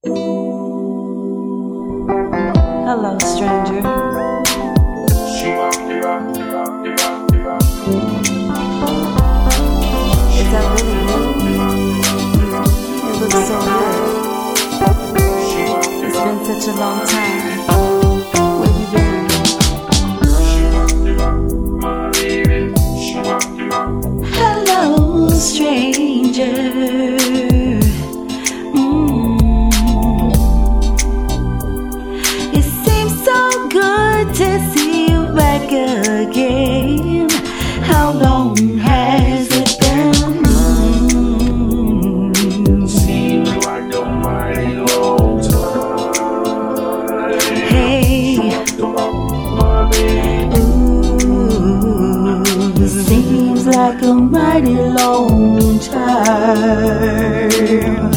Hello, stranger. Is that really you? It looks so good. It's been such a long time. Where you been? Hello, stranger. It seems so good to see you back again. How long has it been? Seems like a mighty long time. Hey, ooh, it seems like a mighty long time.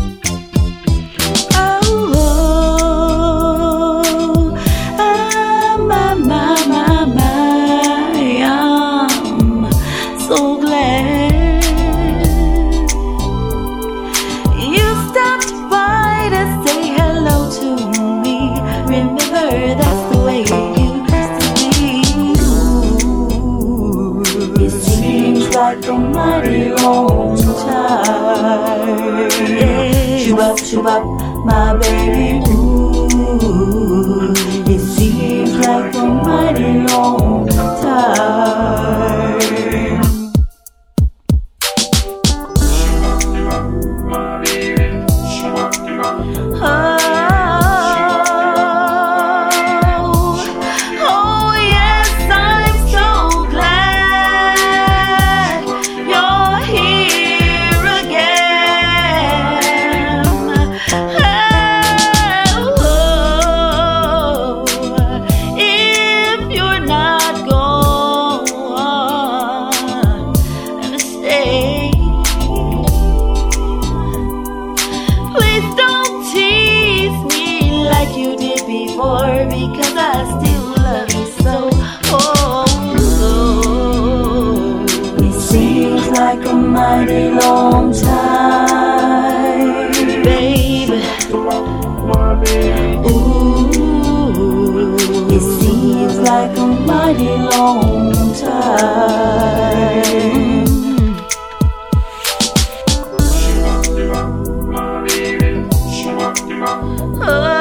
So glad you stopped by to say hello to me. Remember, that's the way it used to be. It seems like a mighty long time. Yeah. Shoot up, my baby. Ooh, it seems like a mighty long time. Oh, yes, I'm so glad you're here again. Oh, if you're not gonna stay, please don't tease me like you did before, because I still love you so. Oh, it seems like a mighty long time, baby. Ooh, it seems like a mighty long time. Oh,